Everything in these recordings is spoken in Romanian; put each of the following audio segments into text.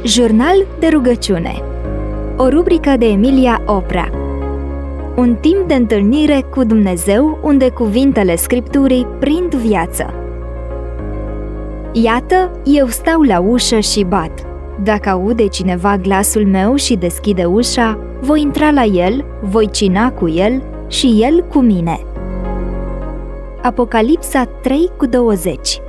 Jurnal de rugăciune. O rubrică de Emilia Oprea. Un timp de întâlnire cu Dumnezeu unde cuvintele Scripturii prind viață. Iată, eu stau la ușă și bat. Dacă aude cineva glasul meu și deschide ușa, voi intra la el, voi cina cu el și el cu mine. Apocalipsa 3:20.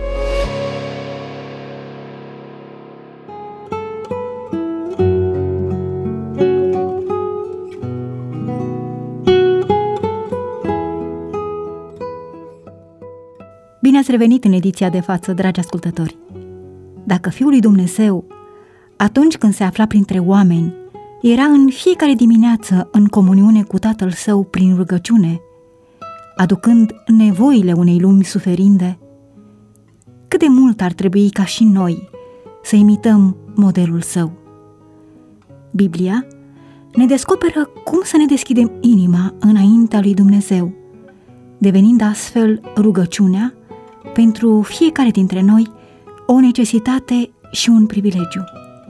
Bine ați revenit în ediția de față, dragi ascultători! Dacă Fiul lui Dumnezeu, atunci când se afla printre oameni, era în fiecare dimineață în comuniune cu Tatăl Său prin rugăciune, aducând nevoile unei lumi suferinde, cât de mult ar trebui ca și noi să imităm modelul Său. Biblia ne descoperă cum să ne deschidem inima înaintea lui Dumnezeu, devenind astfel rugăciunea pentru fiecare dintre noi o necesitate și un privilegiu.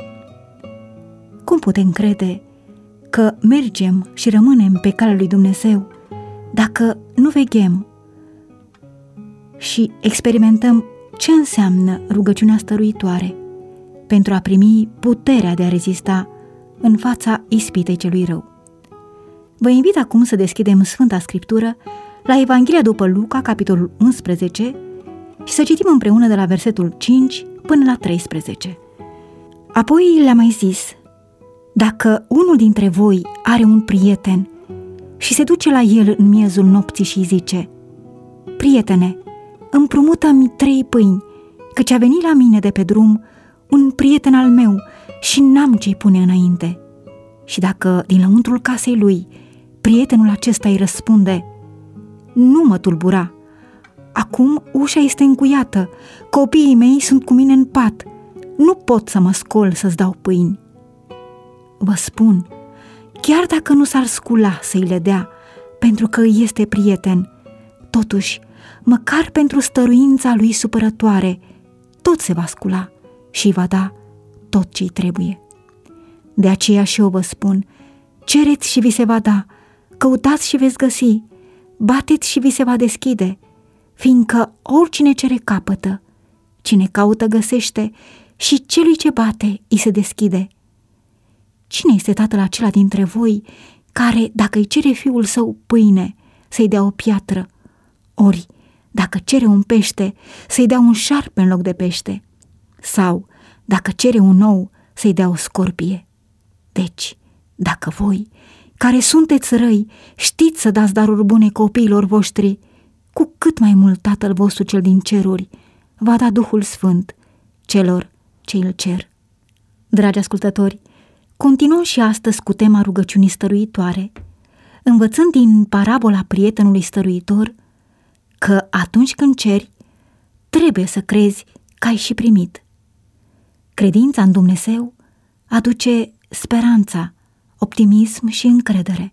Cum putem crede că mergem și rămânem pe calea lui Dumnezeu dacă nu veghem și experimentăm ce înseamnă rugăciunea stăruitoare pentru a primi puterea de a rezista în fața ispitei celui rău? Vă invit acum să deschidem Sfânta Scriptură la Evanghelia după Luca, capitolul 11, și să citim împreună de la versetul 5 până la 13. Apoi le-a mai zis: dacă unul dintre voi are un prieten și se duce la el în miezul nopții și îi zice: prietene, împrumută-mi 3 pâini, căci a venit la mine de pe drum un prieten al meu și n-am ce-i pune înainte. Și dacă din lăuntrul casei lui prietenul acesta îi răspunde: nu mă tulbura, acum ușa este încuiată, copiii mei sunt cu mine în pat, nu pot să mă scol să-ți dau pâini. Vă spun, chiar dacă nu s-ar scula să-i le dea, pentru că îi este prieten, totuși, măcar pentru stăruința lui supărătoare, tot se va scula și îi va da tot ce-i trebuie. De aceea și eu vă spun, cereți și vi se va da, căutați și veți găsi, bateți și vi se va deschide, fiindcă oricine cere capătă, cine caută găsește și celui ce bate îi se deschide. Cine este tatăl acela dintre voi care, dacă îi cere fiul său pâine, să-i dea o piatră? Ori, dacă cere un pește, să-i dea un șarpe în loc de pește? Sau, dacă cere un ou, să-i dea o scorpie? Deci, dacă voi, care sunteți răi, știți să dați daruri bune copiilor voștri, cu cât mai mult Tatăl vostru cel din ceruri va da Duhul Sfânt celor ce îl cer. Dragi ascultători, continuăm și astăzi cu tema rugăciunii stăruitoare, învățând din parabola prietenului stăruitor că atunci când ceri, trebuie să crezi că ai și primit. Credința în Dumnezeu aduce speranța, optimism și încredere.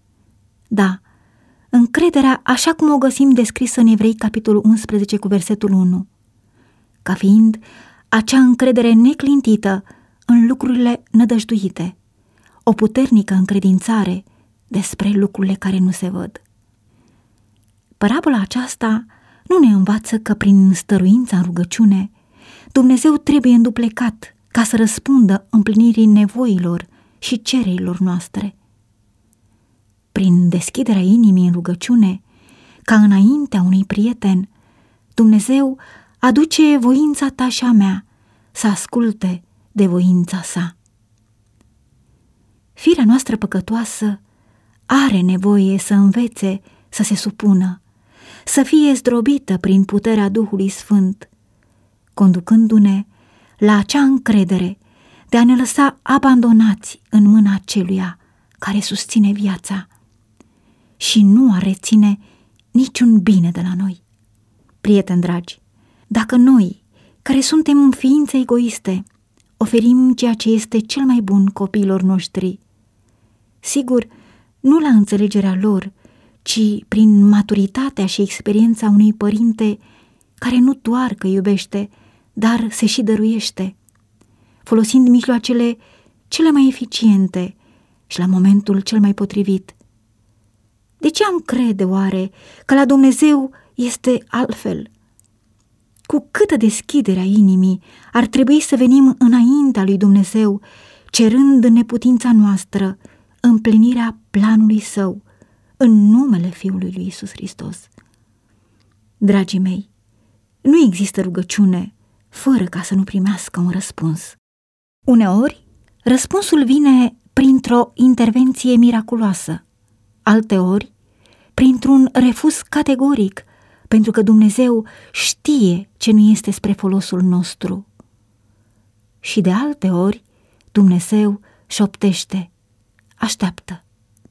Da, încrederea așa cum o găsim descrisă în Evrei, capitolul 11, cu versetul 1, ca fiind acea încredere neclintită în lucrurile nădăjduite, o puternică încredințare despre lucrurile care nu se văd. Parabola aceasta nu ne învață că prin stăruința în rugăciune Dumnezeu trebuie înduplecat ca să răspundă împlinirii nevoilor și cererilor noastre. Prin deschiderea inimii în rugăciune, ca înaintea unui prieten, Dumnezeu aduce voința ta și a mea să asculte de voința sa. Firea noastră păcătoasă are nevoie să învețe să se supună, să fie zdrobită prin puterea Duhului Sfânt, conducându-ne la acea încredere de a ne lăsa abandonați în mâna aceluia care susține viața și nu ar reține niciun bine de la noi. Prieteni dragi, dacă noi, care suntem ființe egoiste, oferim ceea ce este cel mai bun copiilor noștri, sigur, nu la înțelegerea lor, ci prin maturitatea și experiența unui părinte care nu doar că iubește, dar se și dăruiește, folosind mijloacele cele mai eficiente și la momentul cel mai potrivit. De ce am crede oare că la Dumnezeu este altfel? Cu câtă deschidere a inimii ar trebui să venim înaintea lui Dumnezeu, cerând în neputința noastră împlinirea planului Său, în numele Fiului lui Iisus Hristos. Dragii mei, nu există rugăciune fără ca să nu primească un răspuns. Uneori, răspunsul vine printr-o intervenție miraculoasă, alteori, printr-un refuz categoric, pentru că Dumnezeu știe ce nu este spre folosul nostru. Și de alte ori, Dumnezeu șoptește, așteaptă.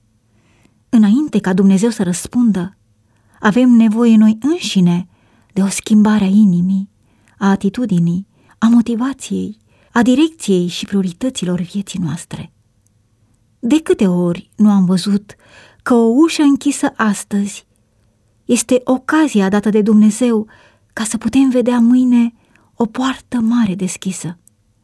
Înainte ca Dumnezeu să răspundă, avem nevoie noi înșine de o schimbare a inimii, a atitudinii, a motivației, a direcției și priorităților vieții noastre. De câte ori nu am văzut că o ușă închisă astăzi este ocazia dată de Dumnezeu ca să putem vedea mâine o poartă mare deschisă.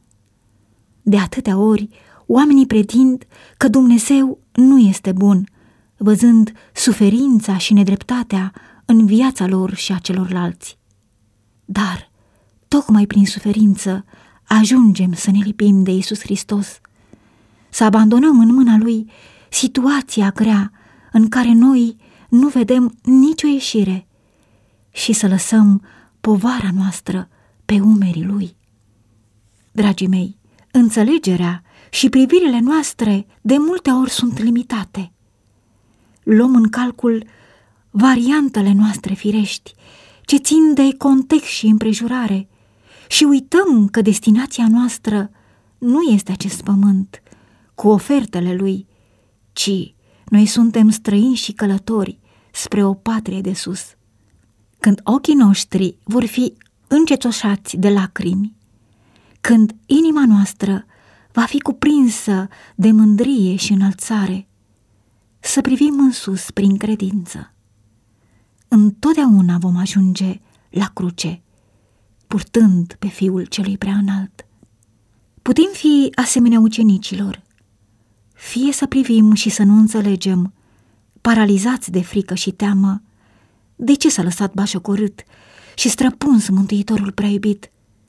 De atâtea ori, oamenii pretind că Dumnezeu nu este bun, văzând suferința și nedreptatea în viața lor și a celorlalți. Dar, tocmai prin suferință, ajungem să ne lipim de Iisus Hristos, să abandonăm în mâna Lui situația grea în care noi nu vedem nicio ieșire și să lăsăm povara noastră pe umerii Lui. Dragii mei, înțelegerea și privirile noastre de multe ori sunt limitate. Luăm în calcul variantele noastre firești, ce țin de context și împrejurare, și uităm că destinația noastră nu este acest pământ cu ofertele lui, ci noi suntem străini și călători spre o patrie de sus. Când ochii noștri vor fi încetoșați de lacrimi, când inima noastră va fi cuprinsă de mândrie și înălțare, să privim în sus prin credință. Întotdeauna vom ajunge la cruce, purtând pe Fiul celui prea înalt. Putem fi asemenea ucenicilor, fie să privim și să nu înțelegem, paralizați de frică și teamă, de ce s-a lăsat bașocorât și străpuns Mântuitorul prea iubit,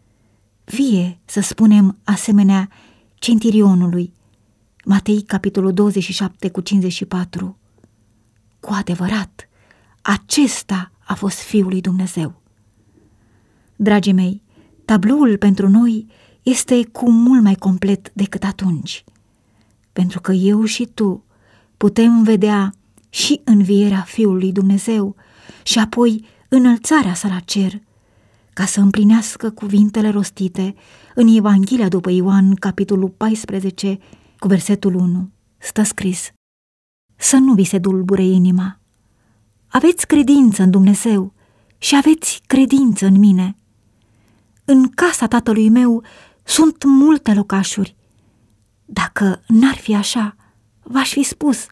fie să spunem asemenea centirionului, Matei, capitolul 27 cu 54, cu adevărat, acesta a fost Fiul lui Dumnezeu. Dragii mei, tabloul pentru noi este cu mult mai complet decât atunci, pentru că eu și tu putem vedea și învierea Fiului Dumnezeu și apoi înălțarea sa la cer, ca să împlinească cuvintele rostite în Evanghelia după Ioan, capitolul 14, cu versetul 1. Stă scris: să nu vi se dulbure inima. Aveți credință în Dumnezeu și aveți credință în mine. În casa tatălui meu sunt multe locașuri. Dacă n-ar fi așa, v-aș fi spus.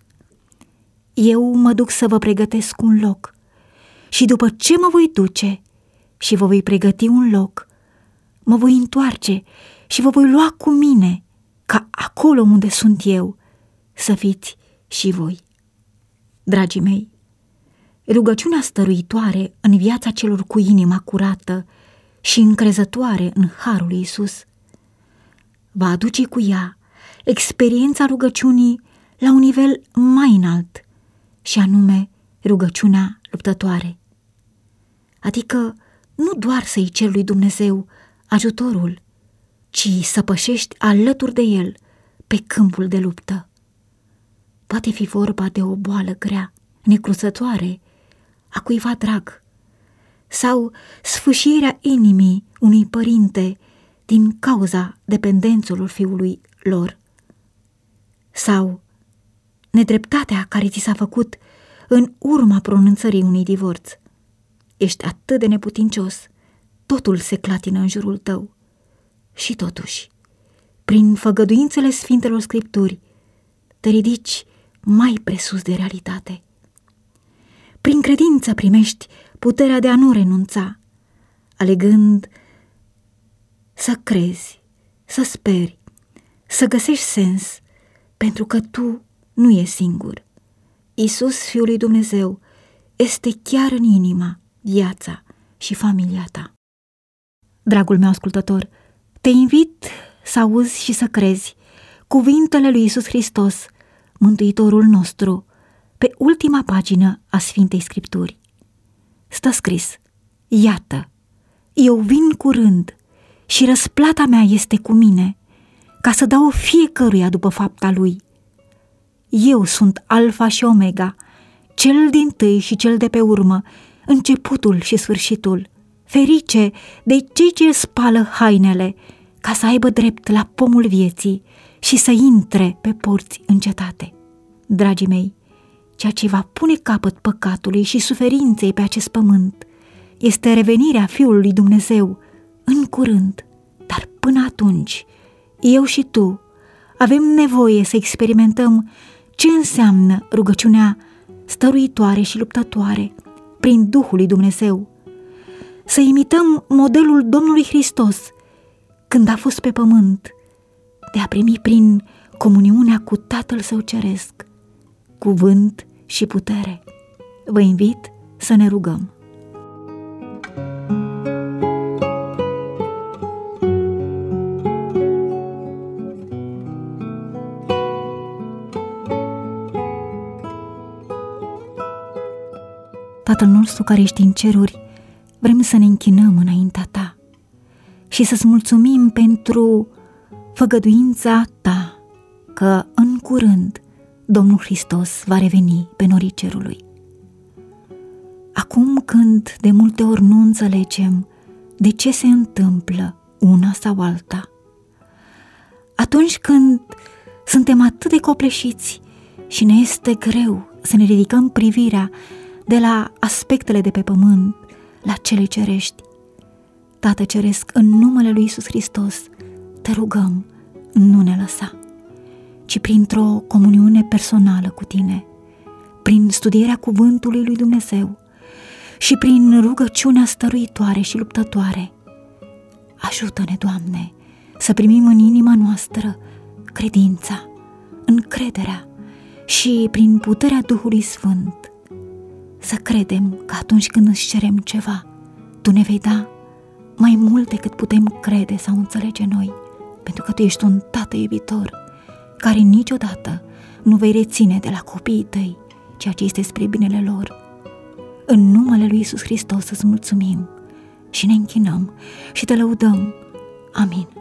Eu mă duc să vă pregătesc un loc și după ce mă voi duce și vă voi pregăti un loc, mă voi întoarce și vă voi lua cu mine, ca acolo unde sunt eu să fiți și voi. Dragii mei, rugăciunea stăruitoare în viața celor cu inima curată și încrezătoare în harul lui Iisus va aduce cu ea experiența rugăciunii la un nivel mai înalt, și anume rugăciunea luptătoare. Adică nu doar să-i ceri lui Dumnezeu ajutorul, ci să pășești alături de el pe câmpul de luptă. Poate fi vorba de o boală grea, necruțătoare, a cuiva drag, sau sfâșierea inimii unui părinte din cauza dependențelor fiului lor, sau nedreptatea care ți s-a făcut în urma pronunțării unui divorț. Ești atât de neputincios, totul se clatină în jurul tău. Și totuși, prin făgăduințele Sfintelor Scripturi, te ridici mai presus de realitate. Prin credință primești puterea de a nu renunța, alegând să crezi, să speri, să găsești sens, pentru că tu nu ești singur. Iisus, Fiul lui Dumnezeu, este chiar în inima, viața și familia ta. Dragul meu ascultător, te invit să auzi și să crezi cuvintele lui Iisus Hristos, Mântuitorul nostru, pe ultima pagină a Sfintei Scripturi. Stă scris: iată, eu vin curând și răsplata mea este cu mine, ca să dau fiecăruia după fapta lui. Eu sunt Alfa și Omega, cel dintâi și cel de pe urmă, începutul și sfârșitul. Ferice de cei ce spală hainele, ca să aibă drept la pomul vieții și să intre pe porți în cetate. Dragii mei, ceea ce va pune capăt păcatului și suferinței pe acest pământ este revenirea Fiului lui Dumnezeu în curând, dar până atunci, eu și tu avem nevoie să experimentăm ce înseamnă rugăciunea stăruitoare și luptătoare prin Duhul lui Dumnezeu, să imităm modelul Domnului Hristos când a fost pe pământ, de a primi prin comuniunea cu Tatăl Său Ceresc cuvânt și putere. Vă invit să ne rugăm. Tatăl nostru care ești în ceruri, vrem să ne închinăm înaintea ta și să-ți mulțumim pentru făgăduința ta că în curând Domnul Hristos va reveni pe norii cerului. Acum când de multe ori nu înțelegem de ce se întâmplă una sau alta, atunci când suntem atât de copleșiți și ne este greu să ne ridicăm privirea de la aspectele de pe pământ la cele cerești, Tată Ceresc, în numele lui Iisus Hristos, te rugăm, nu ne lăsa, ci printr-o comuniune personală cu tine, prin studierea cuvântului lui Dumnezeu și prin rugăciunea stăruitoare și luptătoare, ajută-ne, Doamne, să primim în inima noastră credința, încrederea și prin puterea Duhului Sfânt să credem că atunci când îți cerem ceva, Tu ne vei da mai mult decât putem crede sau înțelege noi, pentru că Tu ești un Tată iubitor care niciodată nu vei reține de la copiii Tăi ceea ce este spre binele lor. În numele lui Iisus Hristos îți mulțumim și ne închinăm și te lăudăm. Amin.